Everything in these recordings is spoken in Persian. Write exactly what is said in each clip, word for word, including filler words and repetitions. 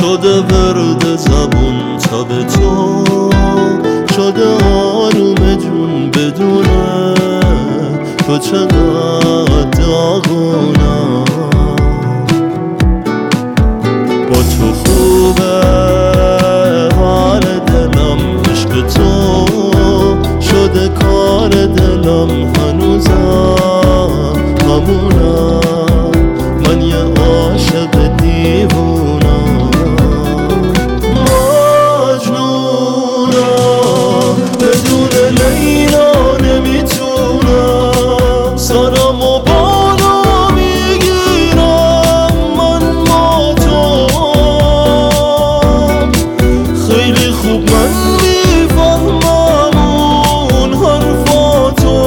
شده ورد زبون تا به تو، شده آروم جون بدونه تو چقدر داغونم. با تو خوبه حال دلم، عشق تو شده کار دلم، هنوزم همونم، من یه عاشق دیوونم. مجنونم بدون لیلا نمیتونم، سرم و بالا میگیرم، من ماتم. خیلی خوب من میفهمم اون حرفاتو،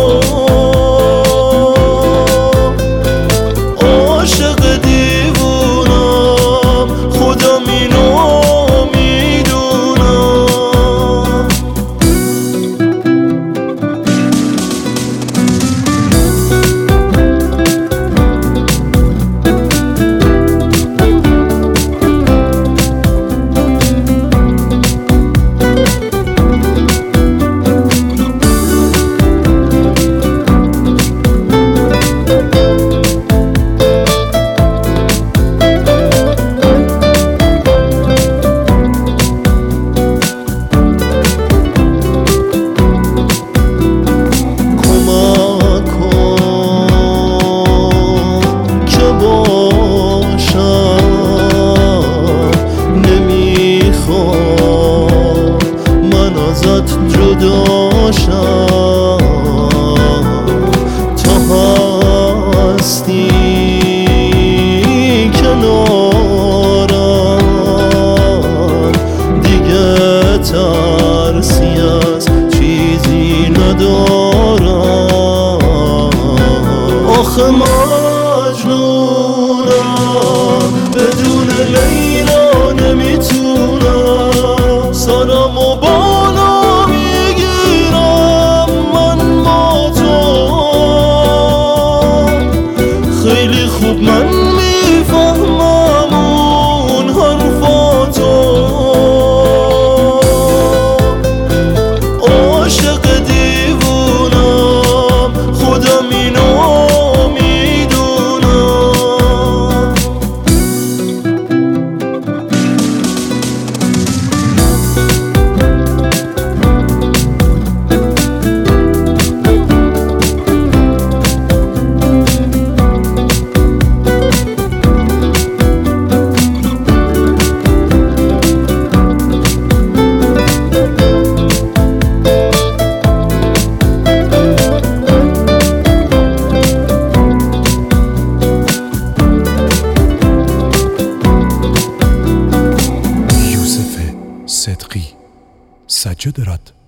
عاشق دیوونم، خودم اینو میدونم. جداشم تا هستی کنارم، دیگه ترسی از چیزی ندارم. آخه مجنونم بدون لیلا نمیتونم، سرم و بالا خیلی خوب من میفهمم اون حرفاتو، عاشق دیوونم، خودم اینو میدونم. صدقی سجاد راد.